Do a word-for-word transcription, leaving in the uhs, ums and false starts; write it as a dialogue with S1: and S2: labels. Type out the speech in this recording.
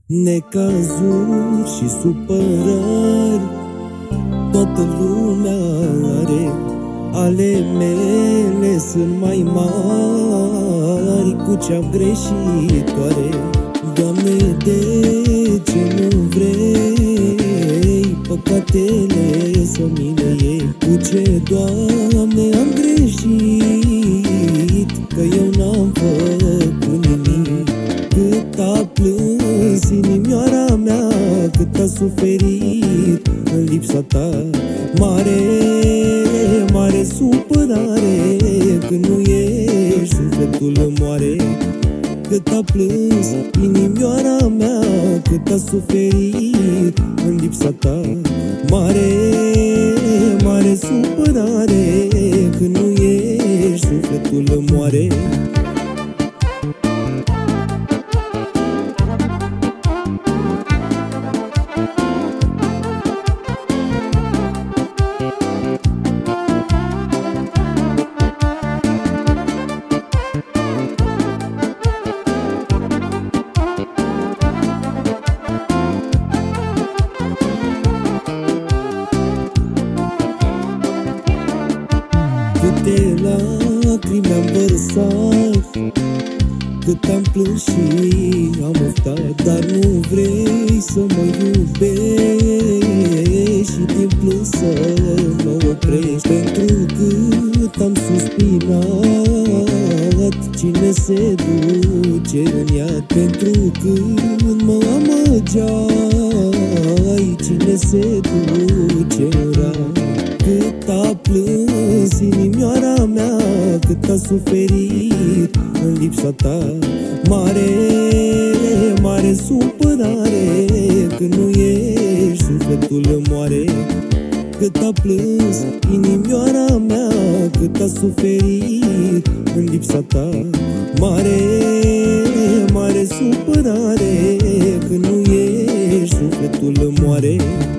S1: Necazuri și supărări toată lumea are, ale mele sunt mai mari cu cea greșitoare. Doamne, de ce nu vrei păcatele să mi le iei? Cu ce, Doamne, am greșit, că eu n-am făcut nimic? Cât a plâns inimioara mea, cât a suferit în lipsa ta. Mare, mare supărare, când nu ești, sufletul îmi moare. Cât a plâns inimioara mea, cât a suferit în lipsa ta. Mare, mare supărare, când nu ești, sufletul îmi moare. Câte lacrimi am vărsat, cât am plâns și am oftat, dar nu vrei să mă iubești și din plâns să mă oprești. Pentru cât am suspinat, cine se duce în iad? Pentru când mă amăgeai, cine se duce în rai? Cât a plâns inimioara mea, cât a suferit în lipsa ta. Mare, mare supărare, când nu ești, sufletul îmi moare. Cât a plâns inimioara mea, cât a suferit în lipsa ta. Mare, mare supărare, când nu ești, sufletul îmi moare.